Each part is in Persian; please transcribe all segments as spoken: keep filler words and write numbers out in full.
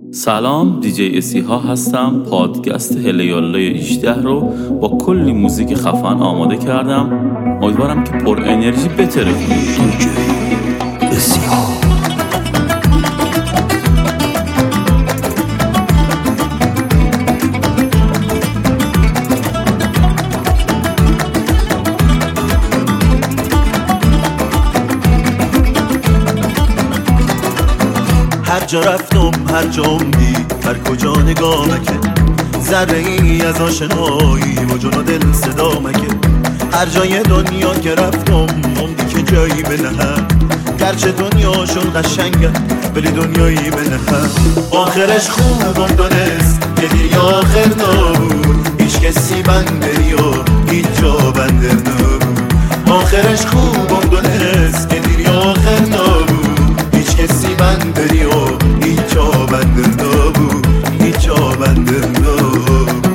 سلام، دیجی اسیها هستم. پادکست هلیاله هجده رو با کلی موزیک خفن آماده کردم. امیدوارم که پر انرژی بتره کنید. دیجی اسیها. هر جا رفتم، هر جا اومدی، هر کجا نگاه مکه، ذره ای از آشنایی و جون و دل صدا مکه. هر جای دنیا که رفتم اومدی که جایی بنهم، گرچه دنیاشون قشنگه ولی دنیایی بنهم. آخرش خوبم دانست که دیگه آخر نبود، هیچ کسی بندری و هیچ جا بنده نبود. آخرش خوبم دانست که دیگه آخر نبود، هیچ کسی بندری و هیچ جا بنده نبود، هیچ جا بنده نبود.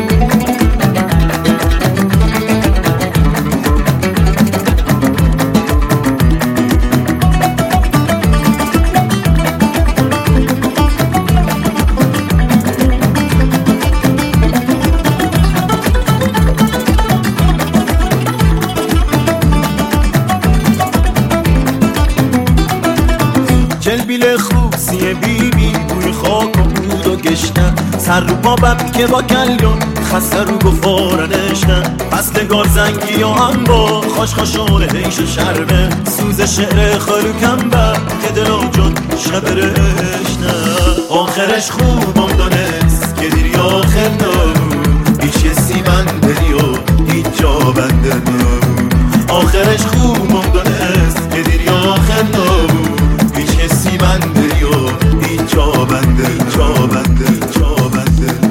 جلبیل خوبسیه بی بی بوی خاک و بود و گشتن، سر رو بابم که با کلیون خسته رو گفارنشتن. فصل گارزنگی و هم با خوش خوشونه هیش شرمه، سوز شعر خلو کمبه که دلو جون شب رشتن. آخرش خوبم دانست که دیری آخر نبود، هیچ کسی بندری و هیچ جا بنده نبود. آخرش خوبم دانست که دیری آخر نبود، هیچ کسی بندری و هیچ جا بنده جا بنده جا بنده.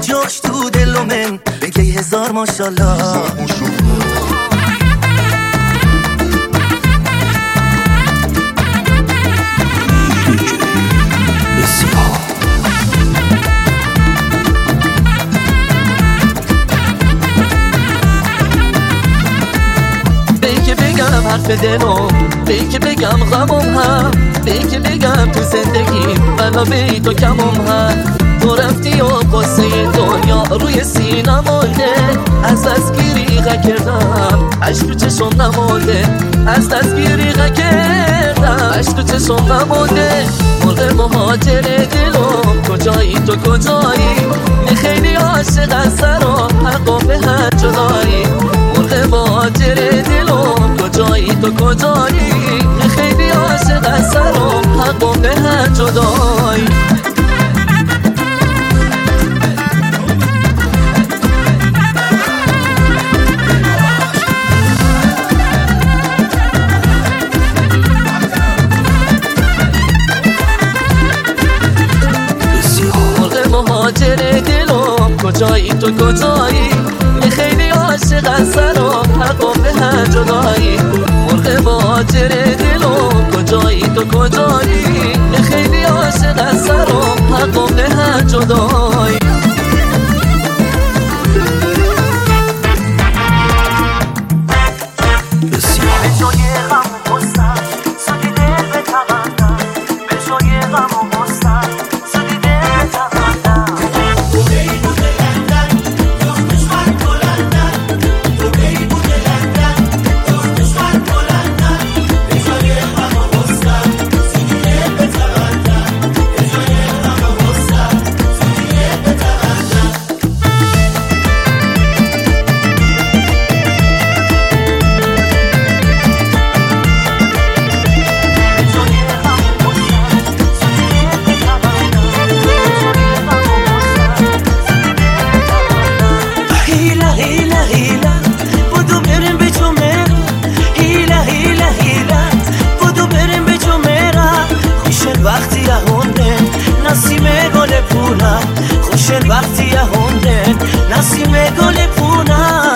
جاش تو دل و من بگه هزار ماشالله. بگه بگم حرف دلم، بگه بگم غمم هم، بگه بگم تو زندگی بلا بی تو کمم هم. تو رفتی و قصه دنیا روی سینه مونده، از دستگیری غ کردم عشق تو چشم نمونده، از دستگیری غ کردم عشق تو چشم نمونده. مرغ مهاجر دلم کجایی تو کجایی، خیلی عاشق از سر و حقم به هر جدایی. مرغ مهاجر دلم کجایی تو کجایی، خیلی عاشق از سر و حقم به هر جدایی. مهاجر دلم کجایی تو کجایی، خیلی عاشق از سر و حقم به هر جدایی. مرغ مهاجر دلم کجایی تو کجایی، خیلی عاشق از سر و حقم به هر جدایی. وقتی هونده نسیم گل پونه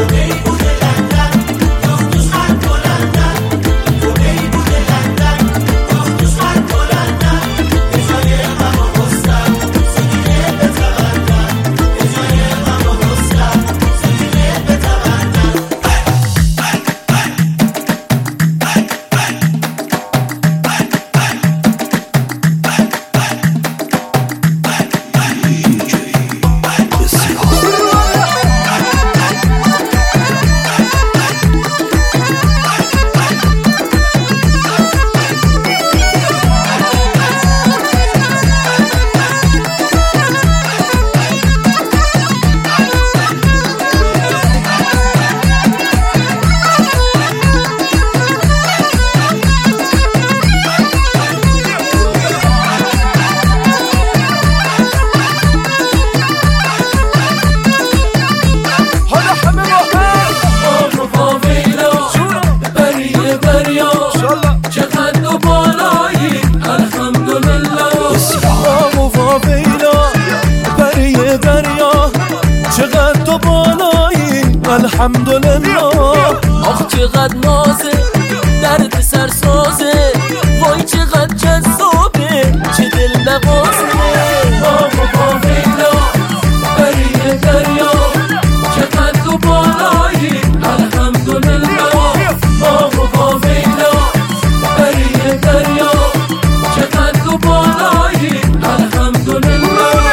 الحمدلله. آخ چقدر نازه درد سرسازه، وای چقدر جذابه چه دل نوازه. آب و باویلا بریه دریا چقدر تو بالایی الحمدلله. آب و باویلا بریه دریا چقدر تو بالایی الحمدلله.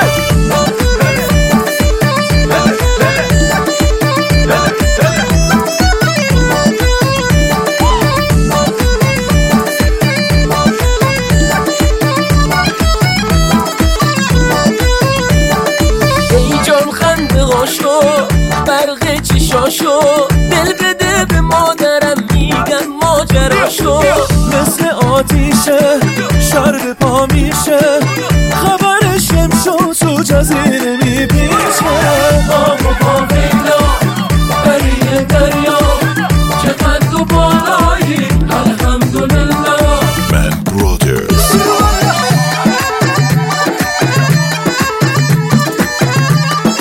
برق چشاشو دل بده به مادرم میگن ماجراشو. مثل آتیشه شرب پا میشه خبرش امشو تو جزیره میپیشه. آب و باویلا بریه دریا چقدر تو بالایی الحمدلله. من برادرز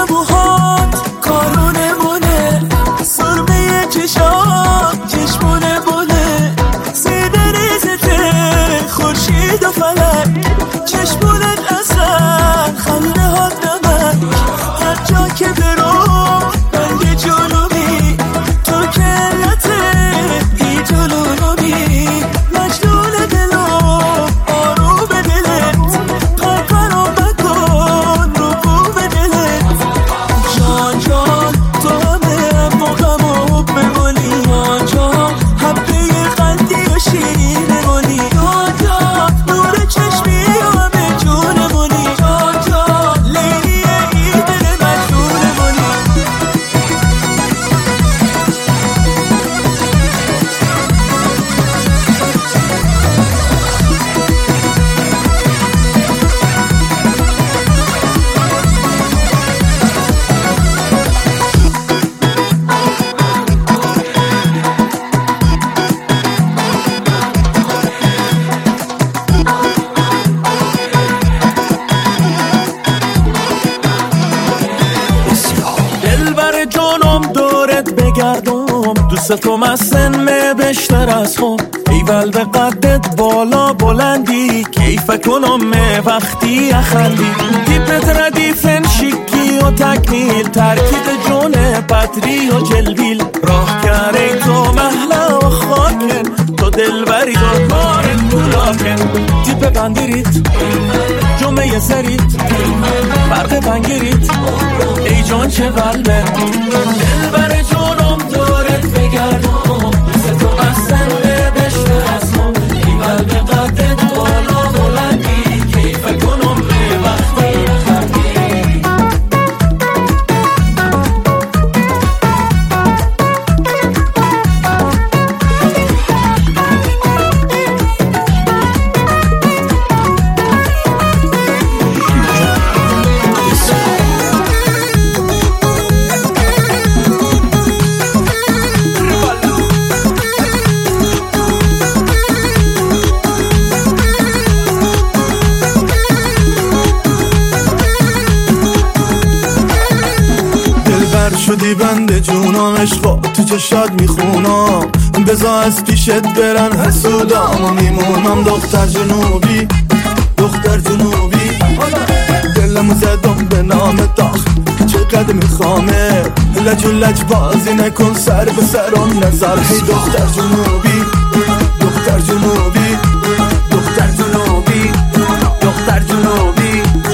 موهات کارونه مونه، سرمه چشات چشمونه بونه، سیب ریزته خورشید و فلک، چشمونت اصلا خنده ها نمک، هر جا که برو رنگ جنوبی، تو که علته ای جلونوبی، مجنون دلو آروم دلت، پرپر و بکن رو بوم دلت، جان جان تو همه موقم و حب بمونی، جان جان حبه قندی و شیرین بمونی، جان جان نور چشمی و همه جون بمونی، جان جان لیلی ای دل مجنون بمونی. دلبر جانم دورت بگردم، دوستم از سن بیشتر از هم، ایول به قدت بالا بلندی، کیف کنم وقتی اخندی، تیپت ردیفن شکی و تکمیل، ترکیب جون پتری و جلبیل، راه کره تو محلا و خاکن، تو دلبری دار کارت کلاکن، تیپ بندیریت جمعه سریت، برق بنگیریت ای جان چه قلبه، دلبر جانم دورت بگردم، دوست تو اصلا بشتر از هم، ایول به قدت بالا بلندی، کیف کنم به وقتی خندی. شدی بند جونم، عشقا تو چشات میخونم، بزا از پیشت برن حسودم و میمونم، دختر جنوبی دختر جنوبی، دلمو زدم به نام داخ که چقدر میخوامه، لج و لج بازی نکن سر به سرم نظر، هی دختر جنوبی دختر جنوبی دختر جنوبی دختر جنوبی.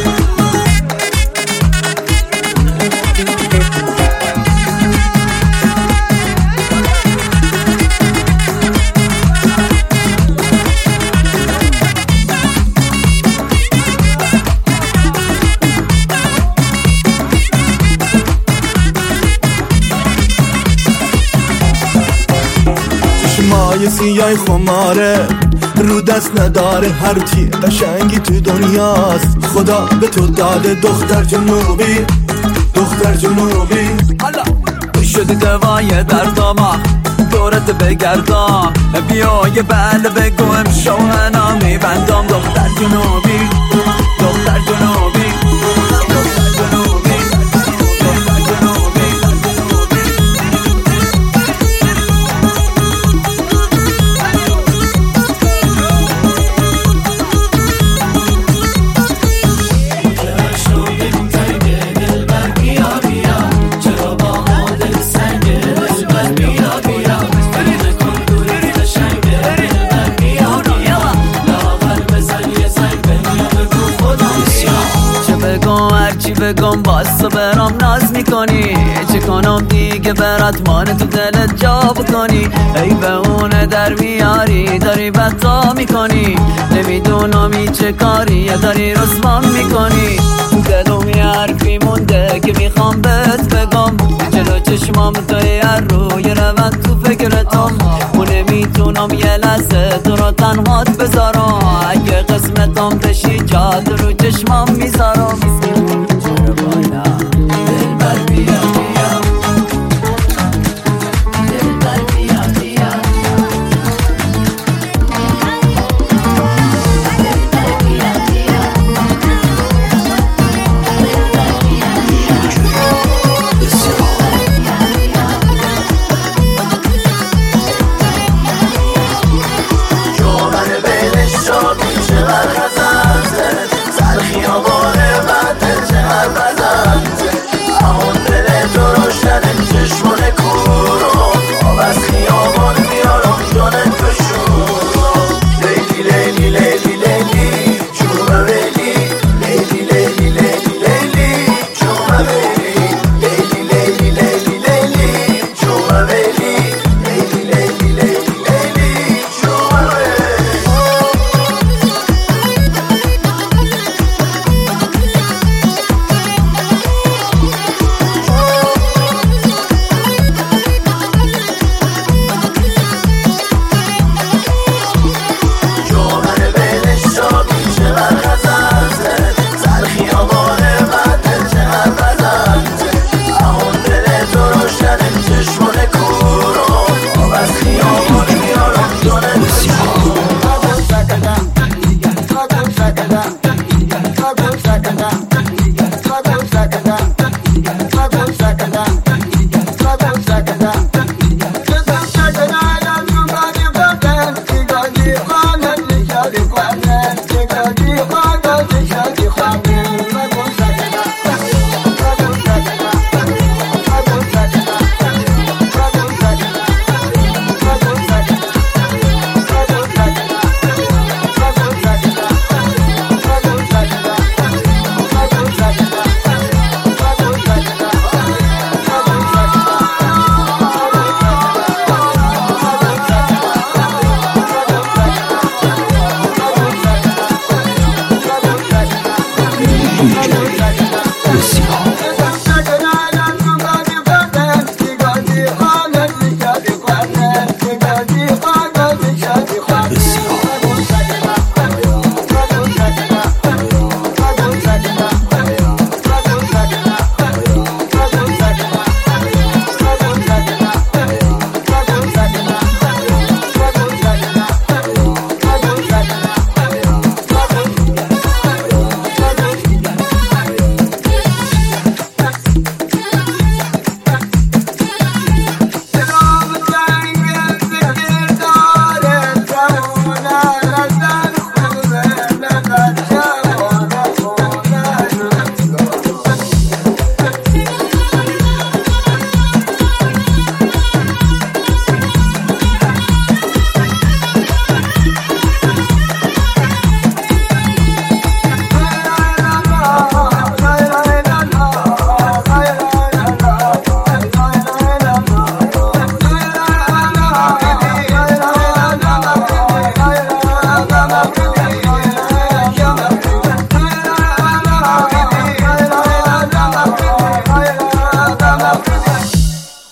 چشمای سیای خماره رو دست نداره، هر چی قشنگی تو دنیاست، خدا به تو داده دختر جنوبی دختر جنوبی. تو شدی دوای درداما دورت بگردم، بیا یه بله بگو امشو هنا میبندم، دختر جنوبی دختر جنوبی دختر جنوبی دختر جنوبی. بگم باسه برام ناز میکنی، چه کنم دیگه برات مان تو دلت جا بکنی، ای به اونه در میاری داری بطا میکنی، نمیدونم چه کاری داری رسوان میکنی، دلم یه حرفی مونده که میخوام بهت بگم، جلو چشمام توی هر روی روند تو فکرتم، و نمیتونم یه لحظه تو رو تنهات بذارم، اگه قسمتم بشی جا تو رو چشمام میذارم.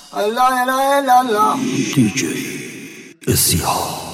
الله اله الا الله دیجی اسیحا